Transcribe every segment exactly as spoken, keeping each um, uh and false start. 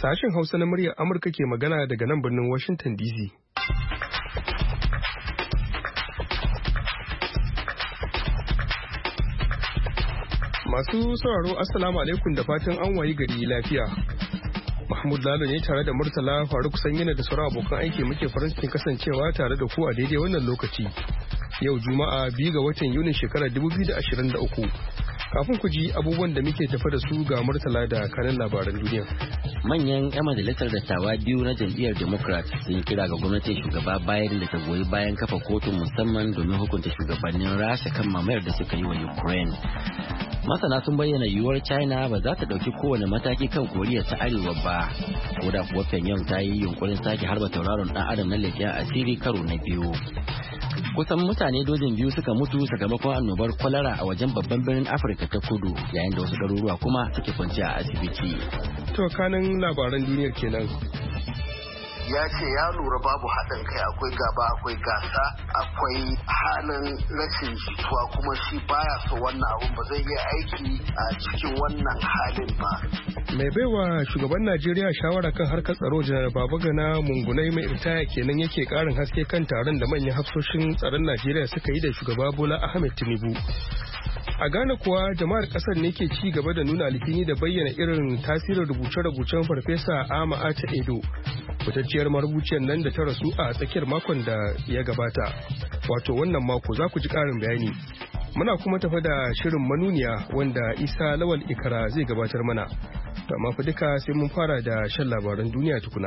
Sashen Hausa na muryar Amurka ke magana daga nan birnin Washington D C. Masu sauraro Assalamu alaikum da fatan an wayi gari lafiya. Mahmud Lalo ne tare da Murtala Faruk Sanyina da sauran abokan aiki muke farin cikin kasancewa tare da ku a daidai wannan lokaci. Yau Juma'a biyu ga watan Yunin shekarar dubu biyu da ashirin da uku. Kafin ku ji abubuwan da muke tafa da su ga Murtala da kanin labaran duniya. Manyan 'yan majalisar dattawa biyu na jam'iyyar Democrat sun kira ga gwamnatin shugaba Biden da ta goyi bayan kafa kotun musamman domin hukunta shugabannin Rasha kan mamayar da suka yi wa Ukraine. Masana sun bayyana yiwuwar China ba za ta ɗauki kowane mataki kan Koriya ta Arewa ba, ko da kuwa Pyongyang ta yi yunkurin sake harba tauraron ɗan adam na leƙen asiri karo na biyu. Kusan mutane dozin biyu suka mutu sakamakon annobar kwalara a wajen babban birnin Afirka ta Kudu, yayin da wasu ɗaruruwa kuma suke kwanci a asibiti. To kanin labaran duniyar kenan. Ya ce ya lura babu haɗin kai, akwai gaba, akwai gasa, akwai halin rashin jituwa, kuma shi baya so wannan abun ba zai iya aiki a cikin wannan halin ba. Mai baiwa shugaban Najeriya shawara kan harkar tsaro janar Babagana Mungunai mai ritaya kenan yake karin haske kan taron da manyan hafsoshin tsaron Najeriya suka yi da shugaba Bola Ahmed Tinubu. A Ghana kuwa jama'ar kasar ne ke ci gaba da nuna alhini da bayyana irin tasirin rubuce-rubucen Farfesa Ama Ata Edo, fitacciyar marubuciyar nan da ta rasu a tsakiyar makon da ya gabata. Wato wannan mako za ku ji ƙarin bayani. Muna kuma tafa da shirin manuniya wanda Isa Lawal Ikara zai gabatar mana. To amma fa duka sai mun fara da shan labaran duniya tukuna.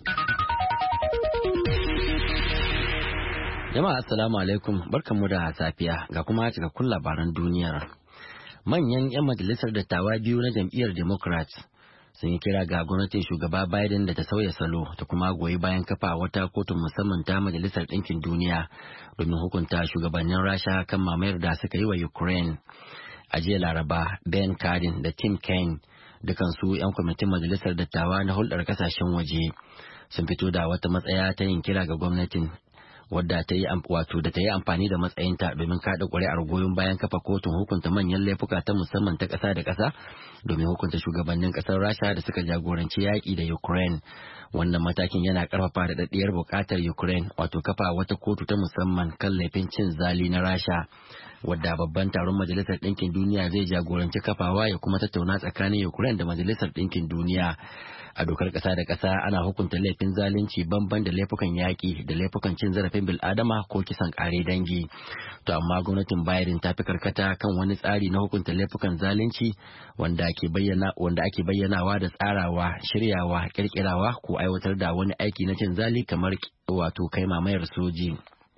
Jama'a assalamu alaikum, barkanmu da safiya ga kuma cikakkun labaran duniyar. Manyan 'yan majalisar dattawa biyu na jam'iyyar Democrats sun yi kira ga gwamnatin shugaba Biden da ta sauya salo ta kuma goyi bayan kafa wata kotun musamman ta Majalisar Ɗinkin Duniya domin hukunta shugabannin Rasha kan mamayar da suka yi wa Ukraine. A jiya Laraba, Ben Cardin da Tim Kaine, dukansu 'yan kwamitin Majalisar Dattawa na hulɗar kasashen waje, sun fito da wata matsaya ta yin kira ga gwamnatin wadda ta yi wato da ta yi amfani da matsayinta domin kada ƙuri'ar goyon bayan kafa kotun hukunta manyan laifuka ta musamman ta ƙasa da ƙasa domin hukunta shugabannin ƙasar Rasha da suka jagoranci yaƙi da Ukraine. Wannan matakin yana ƙarfafa da daɗiyar buƙatar Ukraine wato kafa wata kotu ta musamman kan laifin cin zali na Rasha, wadda babban taron Majalisar Ɗinkin Duniya zai jagoranci kafawa ya kuma tattauna tsakanin Ukraine da Majalisar Ɗinkin Duniya. A dokar ƙasa da ƙasa ana hukunta laifin zalunci banban da laifukan yaƙi da laifukan cin zarafin bil'adama ko kisan ƙare dangi. To amma gwamnatin Biden ta fi karkata kan wani tsari na hukunta laifukan zalunci wanda ake bayyana wanda ake bayyanawa da tsarawa, shiryawa, kirkirawa ko aiwatar da wani aiki na cin zali kamar wato kai mamayar soji.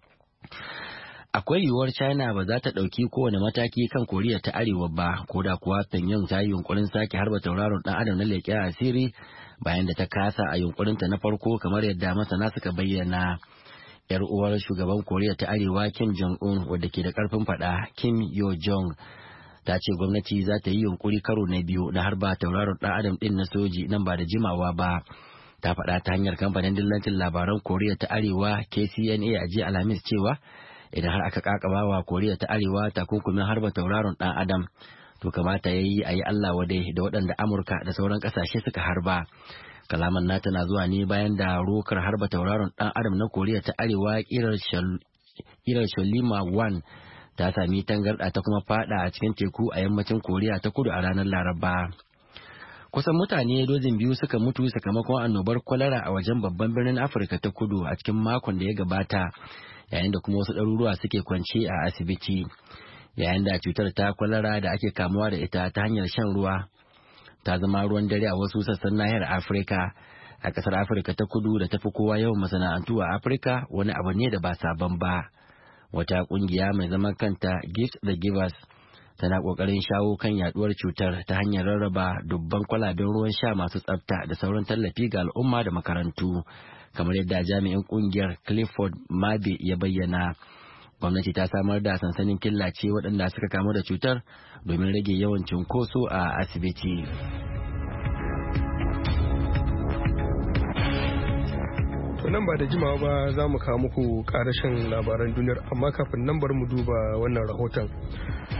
Akwai yiwuwar China ba za ta ɗauki kowane mataki kan Koriya ta Arewa ba, ko da kuwa Pyongyang ta yi yunkurin sake harba tauraron ɗan adam na leƙen asiri bayan da ta kasa a yunkurinta na farko kamar yadda masana suka bayyana. Yar uwar shugaban Koriya ta Arewa Kim Jong-un, wadda ke da ƙarfin faɗa, Kim Yo-jong, ta ce gwamnati za ta yi yunkuri karo na biyu na harba tauraron ɗan adam ɗin na soji nan ba da jimawa ba. Ta faɗa ta hanyar kamfanin dillancin labaran Koriya ta Arewa K C N A a jiya Alhamis cewa idan har aka kakaba wa Koriya ta Arewa takunkumin harba tauraron dan adam, to kamata yayi a yi Allah wadai da waɗanda Amurka da sauran ƙasashe suka harba. Kalaman nata na zuwa ne bayan da rokar harba tauraron dan adam na Koriya ta Arewa kirar Sholima one ta sami tangarɗa ta kuma fada a cikin teku a yammacin Koriya ta Kudu a ranar Laraba. Kusan mutane dozin biyu suka mutu sakamakon annobar kwalara a wajen babban birnin Afirka ta Kudu a cikin makon da ya gabata, yayin da kuma wasu ɗaruruwa suke kwance a asibiti. Yayin da cutar ta kwalara da ake kamuwa da ita ta hanyar shan ruwa ta zama ruwan dare a wasu sassan nahiyar Afirka, a ƙasar Afirka ta Kudu da tafi kowa yawan masana'antu a Afirka, wani abu ne da ba sabon ba. Wata ƙungiya mai zaman kanta Gift the Givers tana ƙoƙarin shawo kan yaduwar cutar ta hanyar rarraba dubban kwalaben ruwan sha masu tsafta da sauran tallafi ga al'umma da makarantu, kamar yadda jami'in ƙungiyar Clifford Mabe ya bayyana. Gwamnati ta samar da sansanin killace waɗanda suka kamu da cutar domin rage yawan cunkoso a asibiti. nan ba da jimawa ba za mu kawo muku ƙarashin labaran duniyar, amma kafin nan bari mu duba wannan rahoton.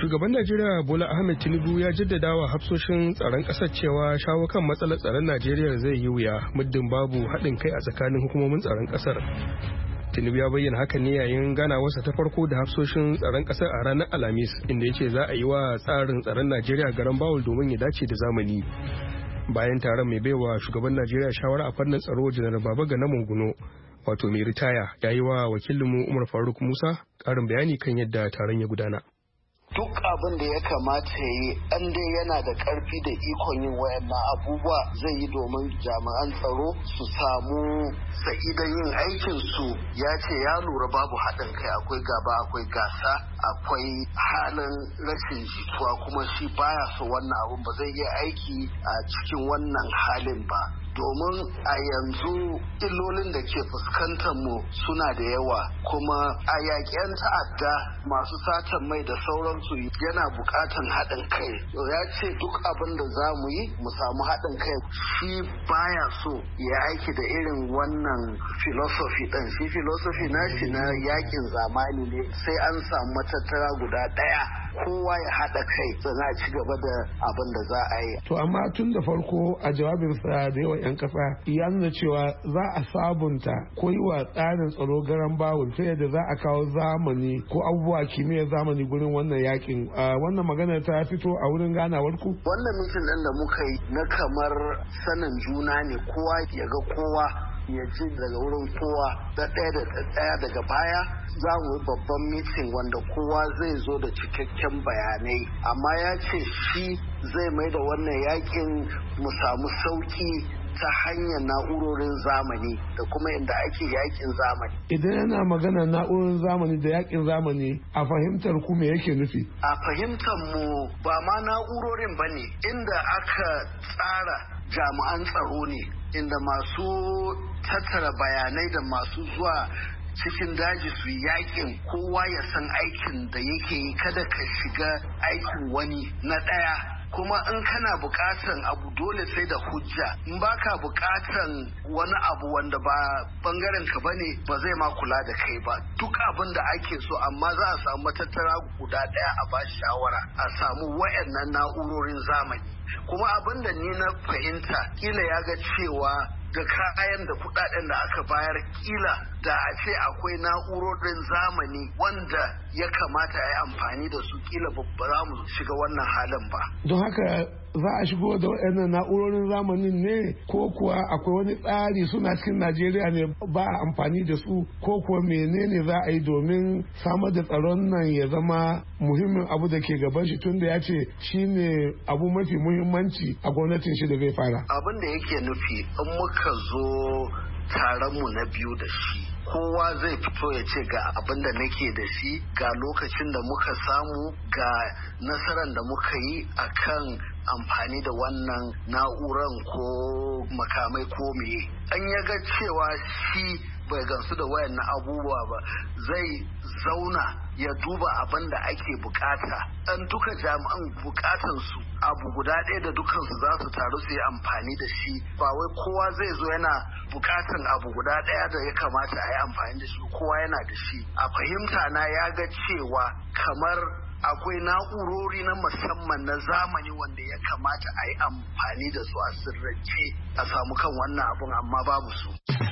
Shugaban Najeriya Bola Ahmed Tinubu ya jaddada wa hafsoshin tsaron ƙasar cewa shawo kan matsalar tsaron Najeriya zai yi wuya muddin babu haɗin kai a tsakanin hukumomin tsaron ƙasar. Tinubu ya bayyana hakan ne yayin ganawarsa ta farko da hafsoshin tsaron ƙasar a ranar Alhamis, inda ya ce za a yi wa tsarin tsaron Najeriya garan bawul domin ya dace da zamani. Bayan taron, mai baiwa shugaban Najeriya shawara a fannin tsaro Janar Babagana Munguno, wato mai ritaya, ya yi wa wakilinmu Umar Faruk Musa ƙarin bayani kan yadda taron ya gudana. Duk abin da ya kamata ya yi an dai yana da karfi da ikon yin wayannan abubuwa zai yi domin jami'an tsaro su samu sa'idan yin aikin su. Ya ce ya lura babu haɗin kai, akwai gaba, akwai gasa, akwai halin rashin jituwa, kuma shi baya so wannan abun ba zai iya aiki a cikin wannan halin ba. Domin a yanzu illolin da ke fuskantar mu suna da yawa, kuma a yaƙen ta'adda masu satan mai da sauransu yana buƙatan haɗin kai. Ya ce duk abin da za mu yi mu samu haɗin kai. Shi baya so ya aiki da irin wannan filosofi ɗin. Shi filosofi na shi na yaƙin zamani ne, sai an samu matattara guda ɗaya, kowa ya haɗa kai sannan a ci gaba da abin da za a yi. To amma tun da farko a jawabinsa da yawa 'yan kasa ya nuna cewa za a sabunta ko yi wa tsarin tsaro garan bawul ta yadda za a kawo zamani ko abubuwa kimiyyar zamani gurin wannan yakin. Wannan magana ta fito a wurin ganawar ku? Wannan mitin ɗin da muka yi na kamar sanin juna ne, kowa ya ga kowa, ya ji daga wurin kowa da ɗaya da ɗaya. Daga baya za mu yi babban mitin wanda kowa zai zo da cikakken bayanai, amma ya ce shi zai mai da wannan yakin mu samu sauki ta hanyar na'urorin zamani da kuma inda ake yakin zamani. Idan yana magana na'urorin zamani da yakin zamani, a fahimtar ku me yake nufi? A fahimtar mu ba ma na'urorin ba ne, inda aka tsara jami'an tsaro ne, inda masu tattara bayanai da masu zuwa cikin daji su yakin, kowa ya san aikin da yake yi, kada ka shiga aikin wani na ɗaya. Kuma in kana bukatan abu dole sai da hujja, in baka bukatan wani abu wanda ba bangaren ka bane ba zai ma kula da kai ba. Duk abin da ake so, amma za a samu matattara guda daya a ba shawara, a samu wayannan na'urorin zamani. Kuma abin da ni na fahimta, kila ya ga cewa da kayan da kudaden da aka bayar, kila da a ce akwai na'urorin zamani wanda ya kamata a yi amfani da su, kila ba za mu shiga wannan halin ba. Don haka za a shigo da waɗannan na'urorin zamanin ne, ko kuwa akwai wani tsari suna cikin Najeriya ne ba a amfani da su, ko kuwa menene za a yi domin samar da tsaron nan ya zama muhimmin abu da ke gaban shi, tunda ya ce shi ne abu mafi muhimmanci a gwamnatin shi da zai fara. Abin da yake nufi, in muka zo taron mu na biyu da shi, kowa zai fito ya ce ga abin da nake da shi, ga lokacin da muka samu, ga nasarar da muka yi akan amfani da wannan na'uran ko makamai ko meye. An ya ga cewa shi bai gansu da wayannan abubuwa ba, zai zauna ya duba abin da ake bukata. An duka jami'an bukatan su abu guda ɗaya da dukansu za su taru su yi amfani da shi, ba wai kowa zai zo yana bukatan abu guda ɗaya da ya kamata a yi amfani da shi, kowa yana da shi. A fahimta na ya ga cewa kamar akwai na'urori na musamman na zamani wanda ya kamata a yi amfani da su a sirrance a samu kan wannan abun, amma babu su.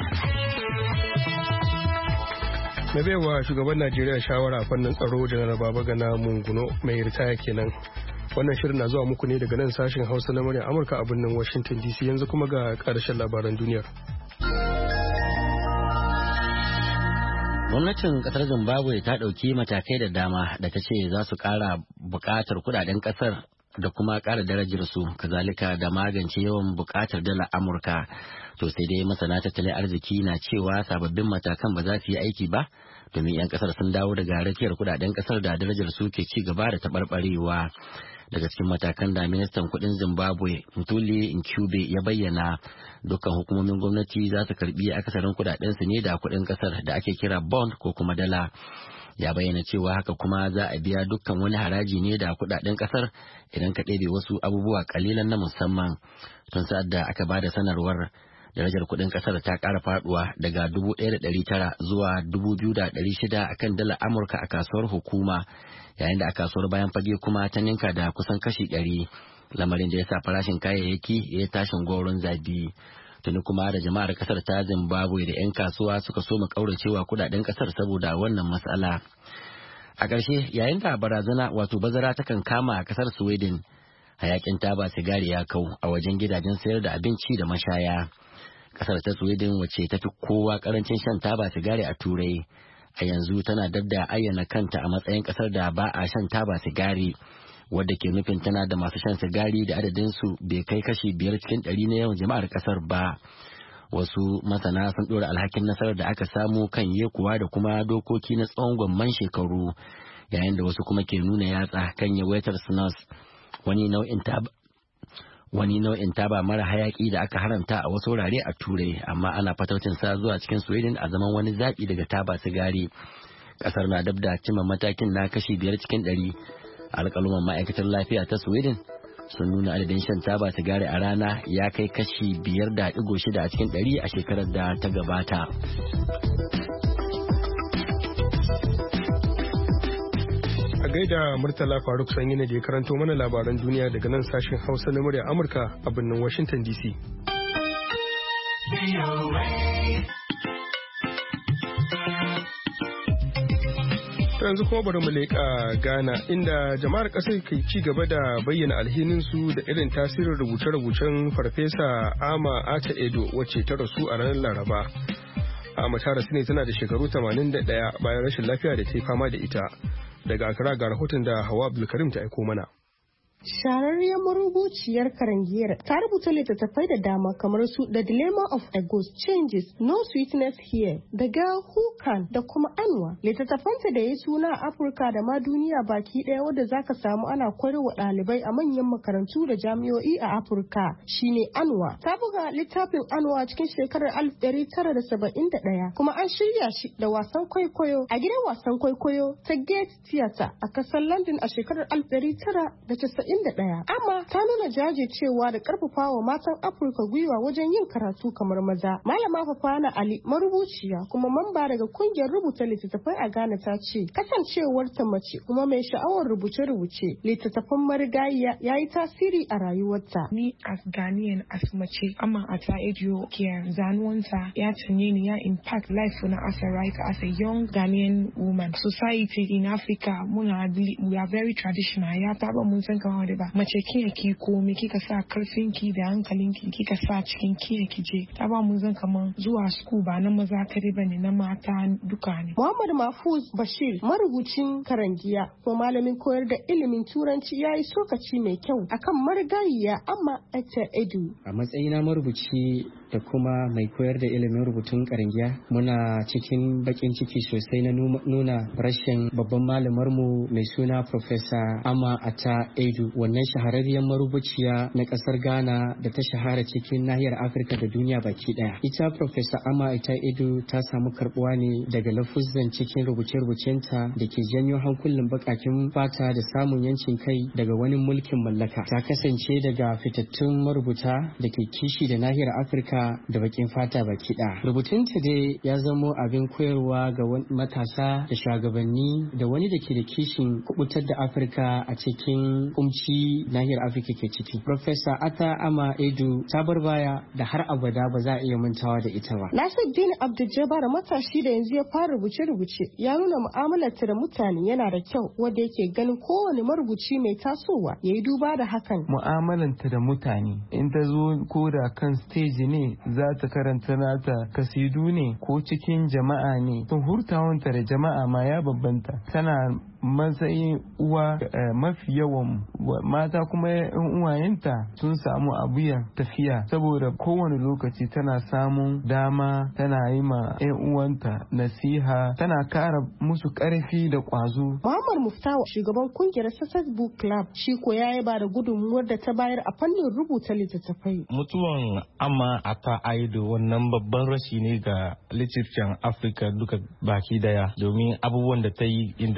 Na baiwa shugaban Najeriya shawara a fannin tsaro Janar Babagana Munguno mai ritaya kenan. Wannan shirin na zuwa muku ne daga nan sashen Hausa na murya Amurka a birnin Washington D C. Yanzu kuma ga ƙarshen labaran duniyar. Gwamnatin kasar Zimbabwe ta ɗauki matakai da dama da ta ce za su ƙara buƙatar kudaden ƙasar da kuma ƙara darajar su, kazalika da magance yawan buƙatar dala Amurka. To sai dai masana tattalin arziki na cewa sababbin matakan ba za su yi aiki ba, domin 'yan ƙasar sun dawo daga rakiyar kudaden ƙasar da darajar su ke ci gaba da taɓarɓarewa. Daga cikin matakan da ministan kudin Zimbabwe Mthuli Ncube ya bayyana, dukkan hukumomin gwamnati za su karbi akasarin kudaden su ne da kudin kasar da ake kira bond ko kuma dala. Ya bayyana cewa haka kuma za a biya dukkan wani haraji ne da kudaden kasar idan ka ɗebe wasu abubuwa kalilan na musamman. Tun sa'ad da aka bada sanarwar, Darajar kuɗin ƙasar ta ƙara faɗuwa daga dubu ɗaya da ɗari tara zuwa dubu biyu da ɗari shida a kan dalar Amurka a kasuwar hukuma, yayin da a kasuwar bayan fage kuma ta ninka da kusan kashi ɗari, lamarin da ya sa farashin kayayyaki ya tashin goron zabi. Tuni kuma da jama'ar ƙasar ta Zimbabwe da 'yan kasuwa suka so mu ƙauracewa kuɗaɗen ƙasar saboda wannan matsala. A ƙarshe, yayin da barazana wato bazara takan kama a ƙasar Sweden, hayakin taba sigari ya kau a wajen gidajen sayar da abinci da mashaya. Kasar ta Sweden wacce ta fi kowa karancin shan taba sigari a Turai, a yanzu tana dab da ayyana kanta a matsayin kasar da ba a shan taba sigari, wadda ke nufin tana da masu shan sigari da adadinsu bai kai kashi biyar cikin ɗari na yawan jama'ar kasar ba. Wasu masana sun ɗora alhakin nasarar da aka samu kan yekuwa da kuma dokoki na tsawon gwamman shekaru, yayin da wasu kuma ke nuna yatsa kan yawaitar snus, wani nau'in taba wani nau'in taba mara hayaki da aka haramta a wasu wurare a Turai, amma ana fataucin sa zuwa cikin Sweden a zaman wani zaɓi daga taba sigari. Kasar na dab da cimma matakin na kashi biyar cikin ɗari. Alƙaluman ma'aikatar lafiya ta Sweden sun nuna adadin shan taba sigari a rana ya kai kashi biyar da ɗigo shida a cikin ɗari a shekarar da ta gabata. A gaida Murtala Faruk Sanyi ne da ya karanto mana labaran duniya daga nan sashen Hausa na murya Amurka a birnin Washington D C. Yanzu kuma bari mu leƙa Ghana, inda jama'ar ƙasar ke ci gaba da bayyana alhininsu da irin tasirin rubuce-rubucen Farfesa Ama Ata Edo wacce ta rasu a ranar Laraba. Ama ta rasu ne tana da shekaru tamanin da ɗaya bayan rashin lafiya da ta yi fama da ita. Daga Accra ga rahoton da Hawa Abdulkarim ta aiko mana. Shararriyar marubuciyar Karangiyar ta rubuta littattafai da dama kamar su The Dilemma of a Ghost, Changes, No Sweetness Here, The Girl Who Can da kuma Anwa. Littattafanta da ya suna a Afirka da ma duniya baki ɗaya wadda zaka samu ana koyarwa ɗalibai a manyan makarantu da jami'o'i a Afirka shine Anwa. Ta buga littafin Anwa cikin shekarar alif ɗari tara da saba'in da ɗaya kuma an shirya shi da wasan kwaikwayo a gidan wasan kwaikwayo ta Gate Theatre a kasar London a shekarar alif ɗari tara da casa'in da ɗaya. Amma ta nuna jajircewa da karfafawa matan Afirka gwiwa wajen yin karatu kamar maza. Malama Fafana Ali, marubuciya kuma mamba daga kungiyar rubuta littattafai a Ghana, ta ce kasancewar ta mace kuma mai sha'awar rubuce-rubuce littattafan marigayiya ya yi tasiri a rayuwarta. Ni as Ghanaian as mace Ama Ata Edo ke zanuwanta ya tanye ni ya impact life na as a writer, as a young Ghanaian woman. Society in Africa muna we are very traditional. Ya taba mun san kama da ba mace kiya ki komai kika sa karfin ki da hankalin ki kika sa cikin kiya ki je ta ba mun zan kaman zuwa school ba na maza kare bane na mata duka ne. Muhammad Mahfuz Bashir, marubucin Karangiya ko malamin koyar da ilimin turanci, ya yi sokaci mai kyau akan marigayiya Ama Ata Edo. A matsayina marubuci da kuma mai koyar da ilimin rubutun Karangiya, muna cikin bakin ciki sosai na nuna rashin babban malamarmu mai suna Professor Ama Ata Edo, wannan shahararriyar marubuciya na kasar Ghana da ta shahara cikin nahiyar Afirka da duniya baki daya. Ita Professor Ama Ata Edo ta samu karbuwa ne daga lafuzan cikin rubuce-rubucenta da ke janyo hankulan bakakin fata da samun yancin kai daga wani mulkin mallaka. Ta kasance daga fitattun marubuta da ke kishi da nahiyar Afirka da bakin fata baki daya. Rubutunta dai ya zamo abin koyarwa ga matasa da shugabanni da wani da ke da kishin kubutar da Afirka a cikin kumci nahiyar Afirka ke ciki. Professor Ata Ama Edo ta bar baya da har abada ba za a iya mantawa da ita ba. Nasiruddin Abdul-Jabbar, matashi da yanzu ya fara rubuce-rubuce, ya nuna mu'amalarta da mutane yana da kyau, wanda yake ganin kowane marubuci mai tasowa ya yi duba da hakan. Mu'amalanta da mutane in ta zo ko da kan stage ne za ta karanta nata kasidu ne ko cikin jama'a ne, to hurtawanta da jama'a ma ya babbanta. Tana matsayin uwa mafi yawan mata kuma yan uwayenta sun samu abuya tafiya saboda kowane lokaci tana samun dama tana yi ma yan uwanta nasiha, tana kara musu karfi da kwazo. Muhammad Muftawa, shugaban kungiyar Success Book Club, shi ko ya yaba da gudunmuwar da ta bayar a fannin rubuta littattafai. Mutuwan Ama Ata Edo wannan babban rashi ne ga literature Africa duka baki daya, domin abubuwan da ta yi in the field of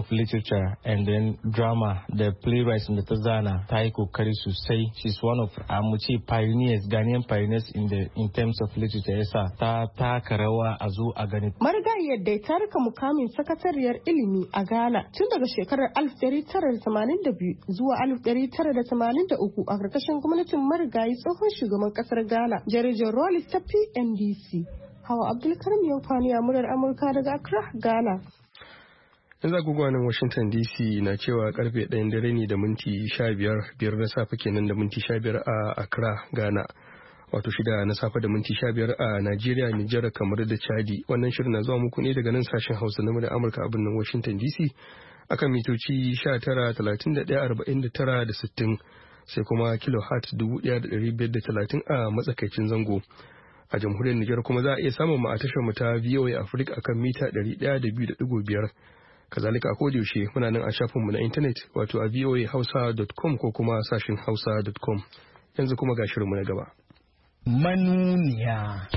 literature and then drama da playwrights da ta zana ta yi kokari sosai. She's one of amuci pioneers, Ghanaian pioneers in the in terms of literature. Yasa ta taka rawa a zo a gani. Marigayiyar dai ta rika mukamin sakatariyar ilimi a Ghana tun daga shekarar alif ɗari tara da tamanin da biyu zuwa alif ɗari tara da tamanin da uku a karkashin gwamnatin marigayi tsohon shugaban kasar Ghana, Jaridar Rollis ta P N D C. Hawa Abdulkarim Yankwani a murar Amurka daga Accra, Ghana. Yanzu agogwanin Washington D C na cewa karfe ɗayan dare ne da minti sha biyar biyar na safe kenan da minti sha biyar a Accra, Ghana. Wato shida na safe da minti sha biyar a Najeriya, Nijar, kamar da Chadi. Wannan shirin na zuwa muku ne daga nan sashen Hausa na murar Amurka a birnin Washington D C akan mitoci sha tara talatin da ɗaya arba'in da tara da sittin sai kuma kilohertz dubu ɗaya da ɗari biyar da talatin a matsakaicin zango. A jamhuriyar Nijar kuma za a iya samun mu a tashar mu ta V O A Africa akan mita ɗari ɗaya da biyu da ɗigo biyar. Kazalika a yaushe muna nan a shafin mu na intanet wato a voa hausa dot com ko kuma sashin hausa dot com. Yanzu kuma ga shirin mu na gaba. Manuniya.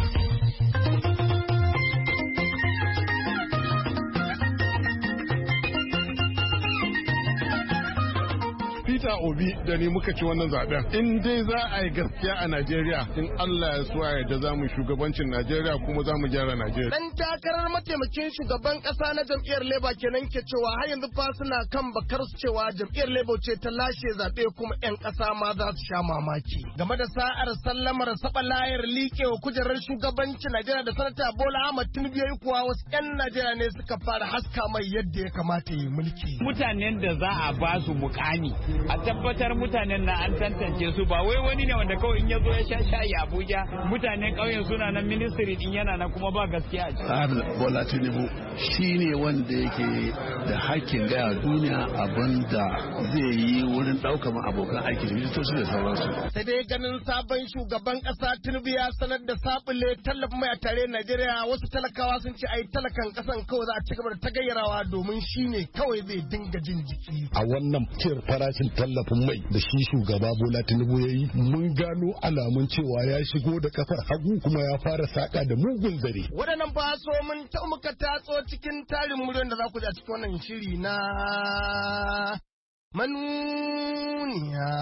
Peter Obi da ni muka ci wannan zaben. In dai za a yi gaskiya a Najeriya, in Allah ya so ya za mu shugabancin Najeriya kuma za mu gyara Najeriya. Dan takarar mataimakin shugaban kasa na jam'iyyar Labour kenan ke cewa har yanzu fa suna kan bakar su cewa jam'iyyar Labour ce ta lashe zabe kuma yan kasa ma za su sha mamaki. Game da sa'ar sallamar saba layar liƙewa kujerar shugabancin Najeriya da sanata Bola Ahmed Tinubu yayi kuwa wasu yan Najeriya ne suka fara haska mai yadda ya kamata yi mulki. Mutanen da za a ba su mukami a tabbatar mutanen na an tantance su ba wai wani ne wanda kawai in ya zo ya sha shayi Abuja mutanen ƙauyen suna nan ministry din yana nan kuma ba gaskiya a ciki. Ahmed Bola Tinubu shine wanda yake da hakkin gaya duniya abin da zai yi wurin ɗaukar abokan aiki da ministoci da sauransu. Sai dai ganin sabon shugaban ƙasa Tinubu ya sanar da sabule tallafin mai a tare Najeriya, wasu talakawa sun ce ai talakan ƙasan kawai za a ci gaba da tagayyarawa domin shine kawai zai dinga jin jiki. A wannan cin farashin tallafin mai da shi shugaba Bola Tinubu ya yi mun gano alamun cewa ya shigo da kafar hagu kuma ya fara saka da mugun zare. Waɗannan ba so mun ta muka tatso cikin tarin muryoyin da za ku ji a cikin wannan shiri na manuniya.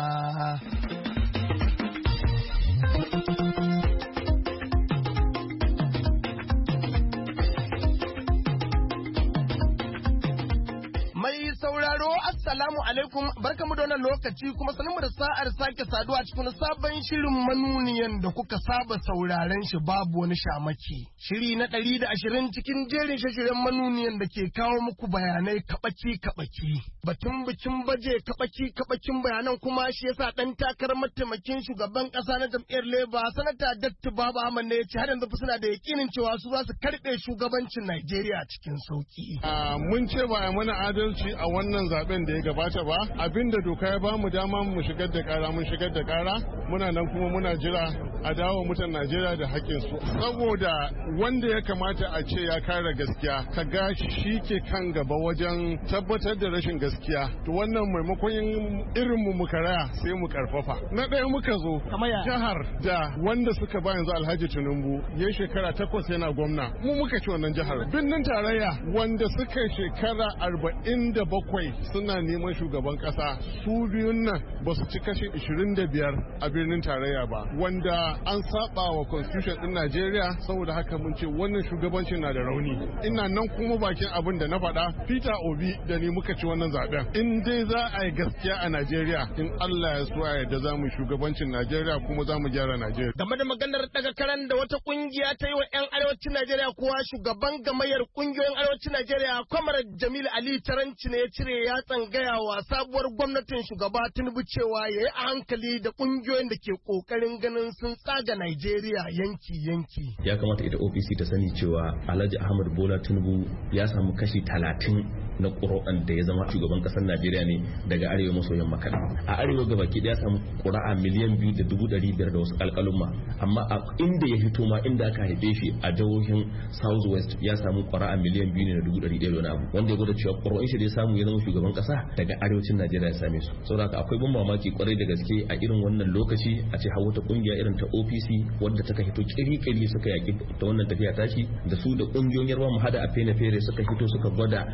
Sauraro assalamu alaikum, barkamu da wannan lokaci kuma sanin da sa'ar sake saduwa cikin sabon shirin manuniyan da kuka saba sauraren shi babu wani shamaki. Shiri na ɗari da ashirin cikin jerin shashiren manuniyan da ke kawo muku bayanai kabaki kabaki. Batun bikin baje kabaki kabakin bayanan kuma shi yasa dan takarar mataimakin shugaban kasa na jam'iyyar Labour sanata Datti Baba Ahmed ne ya ce har yanzu suna da yakinin cewa su za su karɓe shugabancin Najeriya cikin sauki. Mun ce ba a mana adalci a wannan zaben da ya gabata ba, abinda doka ya bamu dama mu shigar da kara mun shigar da kara, muna nan kuma muna jira a dawo mutan Najeriya da hakkin su, saboda wanda ya kamata a ce ya kare gaskiya ka ga shi ke kan gaba wajen tabbatar da rashin gaskiya, to wannan maimakon irin mu mu karaya sai mu karfafa. Na ɗaya muka zo jihar da wanda suka ba yanzu Alhaji Tinubu ya shekara takwas yana gwamna, mu muka ci wannan jihar. Birnin tarayya wanda suka shekara arba'in da bakwai suna neman shugaban kasa, su biyun nan ba su ci kashi ishirin da biyar a birnin tarayya ba, wanda an saba wa constitution din Najeriya. Saboda haka mun ce wannan shugabancin na da rauni. Ina nan kuma bakin abin da na faɗa, Peter Obi da ni muka ci wannan zaben. In dai za a yi gaskiya a Najeriya, in Allah ya so ya yarda za mu shugabancin Najeriya kuma za mu gyara Najeriya. Game da maganar daga karan da wata kungiya ta yi wa 'yan arewacin Najeriya kuwa shugaban gamayyar kungiyoyin arewacin Najeriya Kwamar Jamil Ali Taranci ne ya cire ya tsangaya wa sabuwar gwamnatin shugaba Tinubu cewa ya yi a hankali da kungiyoyin da ke kokarin ganin sun tsaga Najeriya yanki-yanki. Ya kamata ita O P C ta sani cewa Alhaji Ahmad Bola Tinubu ya samu kashi talatin na ƙuri'an da ya zama shugaban ƙasar Najeriya ne daga arewa maso yamma kaɗai. A arewa gabaki ɗaya samu ƙuri'a miliyan biyu da dubu ɗari biyar da wasu alƙalumma, amma a inda ya fito ma inda aka haife shi a jihohin South West ya samu ƙuri'a miliyan biyu ne da dubu ɗari ɗaya da wani abu, wanda ya gwada cewa ƙuri'un shi da ya samu ya zama shugaban ƙasa daga arewacin Najeriya ya same su. Saboda haka akwai ban mamaki kwarai da gaske a irin wannan lokaci a ce hawa ta ƙungiya irin ta O P C wadda ta hito kiri-kiri suka yaƙi ta wannan tafiya tashi da su da ƙungiyoyin yarwa mu hada a fene fere suka hito suka gwada ba su yi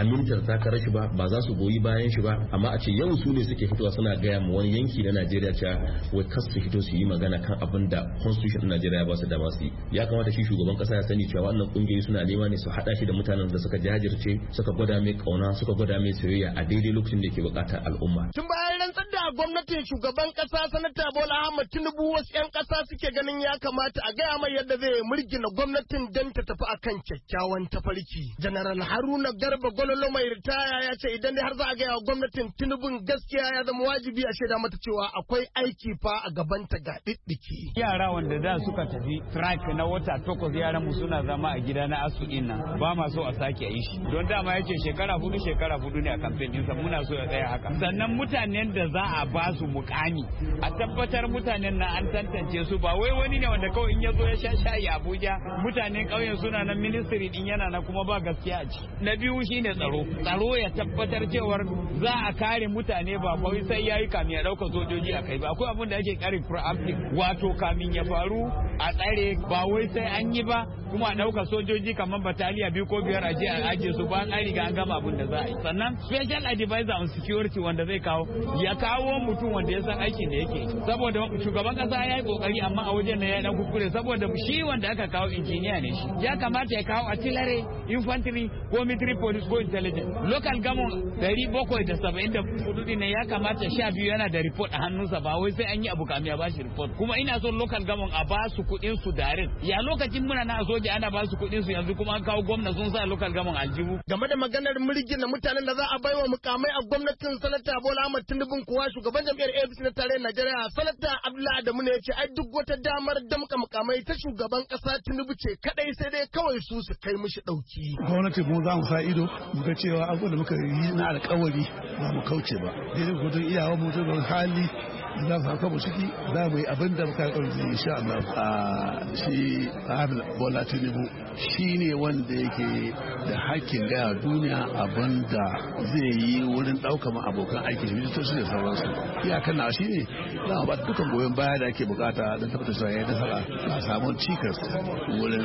amintar takarar shi ba ba za su goyi bayan shi ba amma a ce yau su ne suke fitowa suna gaya ma wani yanki na Najeriya cewa wai kas su fito su yi magana kan abin da constitution na Najeriya ba su dama su yi. Ya kamata shi shugaban kasa ya sani cewa wannan kungiyoyi suna nema ne su hada shi da mutanen da suka jajirce suka gwada mai kauna suka gwada mai soyayya a daidai lokacin da yake bukatar al'umma. Tun bayan rantsar da gwamnatin shugaban kasa sanata Bola Ahmed Tinubu wasu 'yan kasa suke ganin ya kamata a gaya mai yadda zai murgina gwamnatin dan ta tafi akan kyakkyawan tafarki. General Haruna Garba Gololo mai ritaya ya ce idan dai har za a gaya wa gwamnatin Tinubun gaskiya ya zama wajibi a shaida mata cewa akwai aiki fa a gabanta ga diddiki. Yara wanda da suka tafi strike na wata takwas yaran mu suna zama a gida na asu din nan ba ma so a sake yi shi don dama yace shekara hudu shekara hudu ne a campaign din sa muna so ya tsaya haka. Sannan mutanen da za a ba su mukami a tabbatar mutanen na an tantance su ba wai wani ne wanda kawai in ya zo ya sha shayi a Abuja mutanen ƙauyen suna nan ministry din yana na kuma ba gaskiya a ciki. Na biyu shine tsaro tsaro ya tabbatar cewar za a kare mutane ba kawai sai yayi kamin ya dauka sojoji a kai ba akwai abin da ake kare proactive wato kamin ya faru a tsare ba wai sai an yi ba kuma a dauka sojoji kamar bataliya biyu ko biyar aje a aje su ba an riga an gama abin da za a yi. Sannan special advisor on security wanda zai kawo ya kawo mutum wanda ya san aikin da yake saboda shugaban kasa ya yi kokari amma a wajen na ya dan kuskure saboda shi wanda aka kawo injiniya ne shi ya kamata ya kawo artillery infantry ko military police ko intelligence local government dari bakwai da saba'in da hudu ne ya kamata sha biyu yana da report a hannunsa ba wai sai an yi abu kamin ya bashi report kuma ina son local government a ba su kuɗin su direct ya lokacin muna na soja ana ba su kuɗin su yanzu kuma an kawo gwamna sun sa local government aljihu. Game da maganar mulkin na mutanen da za a baiwa mukamai a gwamnatin sanata Bola Ahmed Tinubu kuwa shugaban jam'iyyar A P C na tarayyar Najeriya sanata Abdullahi Adamu ne ya ce ai duk wata damar damka mukamai ta shugaban kasa Tinubu ce kadai sai dai kawai su su kai mishi dauki. Gwamnati mu za mu sa ido mu ga cewa abubuwan da muka yi na alkawari ba mu kauce ba. Daidai gudun iyawa mu da hali za mu haka mu ciki za mu yi abin da muka alkawari zai insha Allah. A shi Ahmed Bola Tinubu shi ne wanda yake da hakkin gaya duniya abin da zai yi wurin ɗaukar abokan aiki da ministoci da sauransu. Iyakan na shi ne za a ba dukkan goyon baya da ake bukata don tabbatar cewa ya yi nasara a samun cikas wurin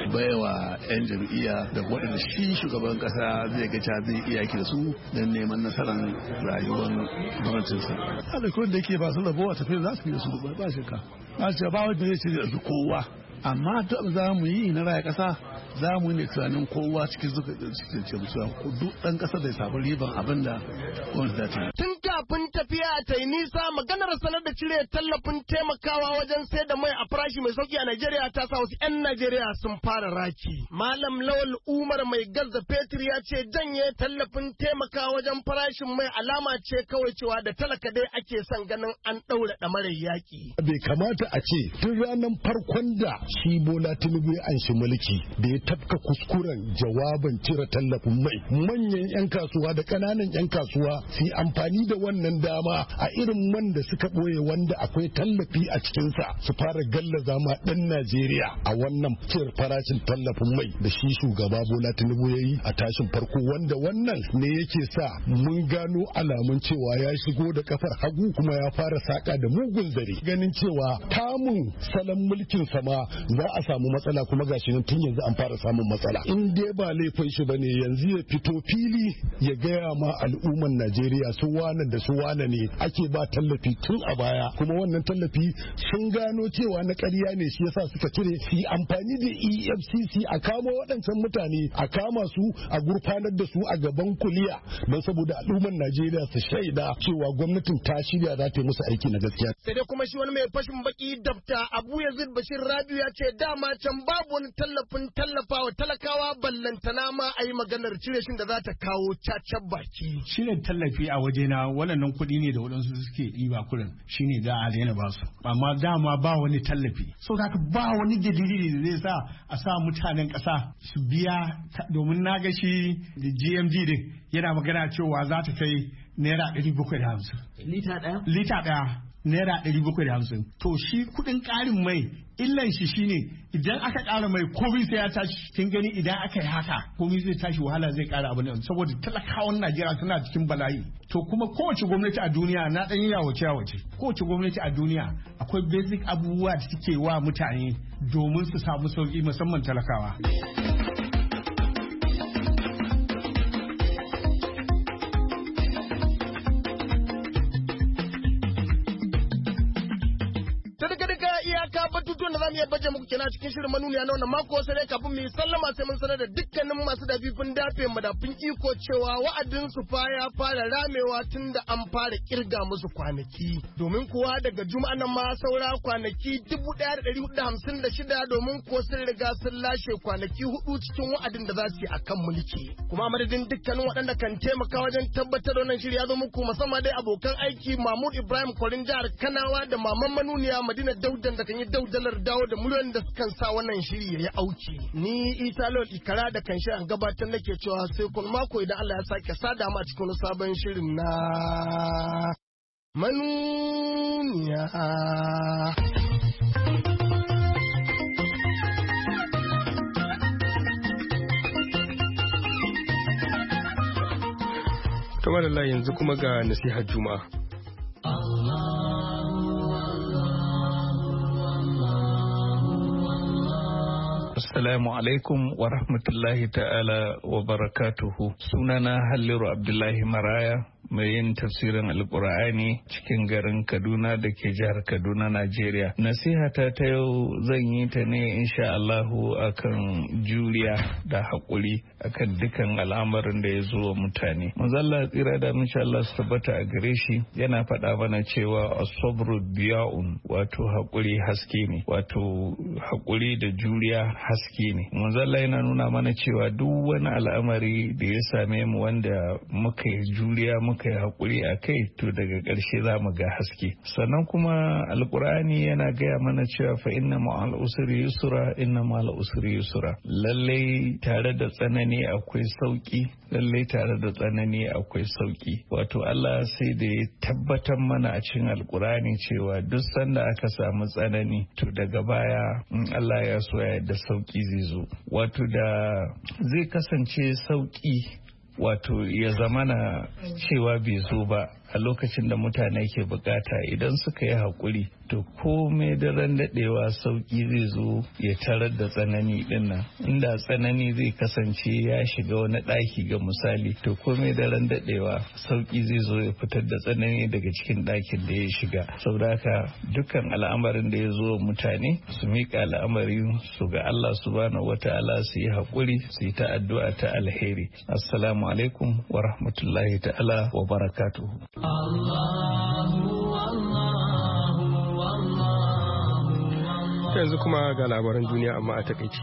baiwa 'yan jam'iyya da waɗanda shi shugaban ƙasa zai ga cewa zai iya da su don neman nasarar rayuwar gwamnatinsa. Alaikun da yake ba su rabo a tafiya za su yi da su ba shakka. Ba ce ba wanda zai ce da su kowa. Amma duk za mu yi na raya ƙasa za mu ne tunanin kowa cikin zuka cikin ce musu duk ɗan ƙasa da ya samu riban abin da gwamnati za ta yi. Tun kafin tafiya ta yi nisa maganar sanar da cire tallafin taimakawa wajen sai da mai a farashi mai sauki a Najeriya ta sa wasu 'yan Najeriya sun fara raki. Malam Lawal Umar mai gazza Fetur ya ce janye tallafin taimakawa wajen farashin mai alama ce kawai cewa da talaka dai ake son ganin an ɗaura ɗamarar yaƙi. Bai kamata a ce tun ranar farkon da shi Bola Tinubu ya anshi mulki da ya tafka kuskuren jawabin cire tallafin mai manyan 'yan kasuwa da ƙananan 'yan kasuwa su yi amfani da wannan dama a irin man da suka ɓoye wanda akwai tallafi a cikinsa su fara gallaza ma ɗan Najeriya a wannan cire farashin tallafin mai da shi shugaba Bola Tinubu ya yi a tashin farko wanda wannan ne yake sa mun gano alamun cewa ya shigo da kafar hagu kuma ya fara saka da mugun zare ganin cewa tamun salon mulkin sama za a samu matsala kuma gashi nan tun yanzu an fara samun matsala in dai ba laifin shi bane yanzu ya fito fili ya gaya ma al'umman Najeriya su wane da su wane ne ake ba tallafi tun a baya kuma wannan tallafi sun gano cewa na ƙarya ne shi yasa suka cire su amfani da E F C C a kama waɗancan mutane a kama su a gurfanar da su a gaban kuliya don saboda al'umman Najeriya su shaida cewa gwamnatin ta shirya za ta yi musu aiki na gaskiya. Sai dai kuma shi wani mai fashin baki Dr. Abu Yazid Bashir Rabiu ya ce dama can babu wani tallafin tallafawa talakawa ballantana ma a yi maganar cire shi da za ta kawo cacar baki. Shine tallafi a wajena waɗannan kuɗi ne da waɗansu suke ɗiba kuɗin shine za a daina ba su. Amma dama ba wani tallafi. So haka ba wani dalili da zai sa a sa mutanen ƙasa su biya domin na ga shi da G M D din yana magana cewa za ta kai naira ɗari bakwai da hamsin. Lita ɗaya? Lita ɗaya. Naira ɗari bakwai da hamsin. To shi kuɗin ƙarin mai illan shi shine idan aka ƙara mai komai sai ya tashi kin gani idan aka yi haka komai zai tashi wahala zai ƙara abu ne saboda talakawan Najeriya suna cikin bala'i. To kuma kowace gwamnati a duniya na ɗan yi yawace yawace kowace gwamnati a duniya akwai basic abubuwa da suke wa mutane domin su samu sauki musamman talakawa. za mu iya baje muku kenan cikin shirin manuniya na wannan mako sai dai kafin mu yi sallama sai mun sanar da dukkanin masu dafifin dafe madafin iko cewa wa'adin su fa ya fara ramewa tun da an fara kirga musu kwanaki domin kuwa daga juma'a nan ma saura kwanaki dubu ɗaya da ɗari hudu da hamsin da shida domin ko sun riga sun lashe kwanaki hudu cikin wa'adin da za su yi akan mulki kuma madadin dukkanin waɗanda kan taimaka wajen tabbatar da wannan shiri ya zo muku musamman dai abokan aiki Mahmud Ibrahim Kwarin jihar Kanawa da Maman Manuniya Madina Daudan da kan yi daudalar dawo da muryoyin da sukan sa wannan shiri ya yi auki ni Isa Lawal Ikara da kan shi an gabatar nake cewa sai kun mako idan Allah ya sake sada mu a cikin sabon shirin na Manuniya. Kamar Allah yanzu kuma ga nasihar Juma'a. Assalamu alaikum wa rahmatullahi ta'ala wa barakatuhu. Sunana Halliru Abdullahi Maraya, mai yin tafsirin Alƙur'ani cikin garin Kaduna da ke jihar Kaduna, Najeriya. Nasihata ta yau zan yi ta ne insha Allahu akan juriya da haƙuri akan dukan al'amarin da ya zo wa mutane. Manzalla tsira da insha Allah su tabbata a gare shi yana faɗa mana cewa as-sabru diya'un, wato haƙuri haske ne, wato haƙuri da juriya haske ne. Manzalla yana nuna mana cewa duk wani al'amari da ya same mu wanda muka yi juriya muka yi haƙuri a kai, to daga ƙarshe za mu ga haske. Sannan kuma alƙur'ani yana gaya mana cewa fa inna ma'al usri yusra, inna ma'al usri yusra. Lallai tare da tsanani akwai sauki, lallai tare da tsanani akwai sauki. Wato Allah sai da ya tabbatar mana a cikin alƙur'ani cewa duk sanda aka samu tsanani, to daga baya in Allah ya so ya da sauki zai zo. Wato da zai kasance sauki wato ya zamana cewa bai zo ba a lokacin da mutane ke bukata, idan suka yi haƙuri to komai daren daɗewa sauƙi zai zo ya tarar da tsanani dinnan. Inda tsanani zai kasance ya shiga wani ɗaki ga misali, to komai daren daɗewa sauƙi zai zo ya fitar da tsanani daga cikin ɗakin da ya shiga. Saboda haka dukkan al'amarin da ya zo mutane su miƙa al'amarin su ga Allah subhanahu wata'ala, su yi haƙuri, su yi ta addu'a ta alheri. Assalamu alaikum wa rahmatullahi ta'ala wa barakatuhu. Yanzu kuma ga labaran duniya amma a takaice.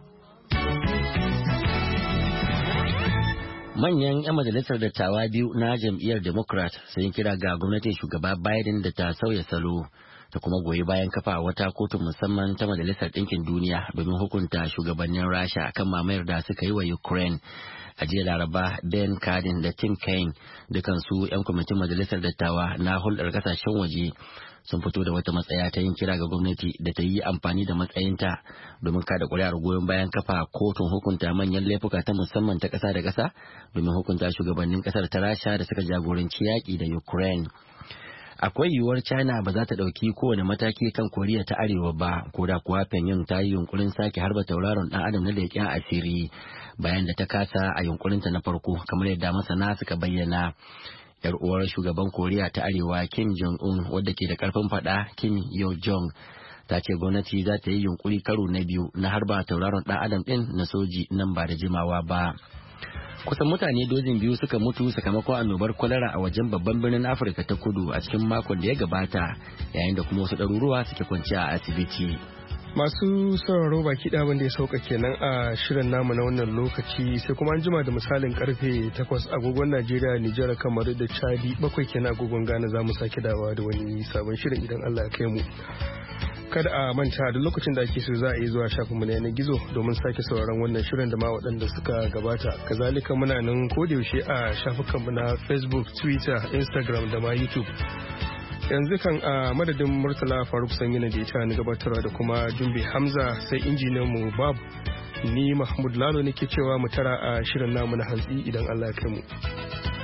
Manyan 'yan majalisar dattawa biyu na jam'iyyar Democrat sun kira ga gwamnatin shugaba Biden da ta sauya salo ta kuma goyi bayan kafa wata kotun musamman ta Majalisar Ɗinkin Duniya domin hukunta shugabannin Rasha kan mamayar da suka yi wa Ukraine. A jiya Laraba, Ben Cardin da Tim Kaine, dukansu 'yan kwamitin Majalisar Dattawa na hulɗar kasashen waje, sun fito da wata matsaya ta yin kira ga gwamnati da ta yi amfani da matsayinta domin kada ƙuri'ar goyon bayan kafa kotun hukunta manyan laifuka ta musamman ta ƙasa da ƙasa domin hukunta shugabannin ƙasar ta Rasha da suka jagoranci yaƙi da Ukraine. Akwai yiwuwar China ba za ta ɗauki kowane mataki kan Koriya ta Arewa ba, ko da kuwa Pyongyang ta yi yunkurin sake harba tauraron ɗan adam na leƙen asiri bayan da ta kasa a yunkurinta na farko, kamar yadda masana suka bayyana. Yar uwar shugaban Koriya ta Arewa Kim Jong-un, wadda ke da karfin fada, Kim Yo-jong, ta ce gwamnati za ta yi yunkuri karo na biyu na harba tauraron ɗan adam ɗin na soji nan ba da jimawa ba. Kusan mutane dozin biyu suka mutu sakamakon annobar kwalara a wajen babban birnin Afirka ta Kudu a cikin makon da ya gabata, yayin da kuma wasu ɗaruruwa suke kwanciya a asibiti. Masu sauraro baki ɗaya wanda ya sauka kenan a shirin namu na wannan lokaci, sai kuma an jima da misalin karfe takwas agogon Najeriya, Nijar, Kamaru da Chadi, bakwai kenan agogon Ghana, za mu sake dawa da wani sabon shirin idan Allah ya kai mu. Kada a manta da lokacin da ake so za a yi zuwa shafinmu na yanar gizo domin sake sauraron wannan shirin da ma waɗanda suka gabata. Kazalika muna nan kodayaushe a shafukanmu na Facebook, Twitter, Instagram da ma YouTube. Yanzu kan a madadin Murtala Faruk Sanyina da ita ni gabatarwa da kuma Jumbe Hamza, sai injiniyan mu Bab, ni Mahmud Lalo nake cewa mu tara a shirin namu na hantsi idan Allah ya kai mu.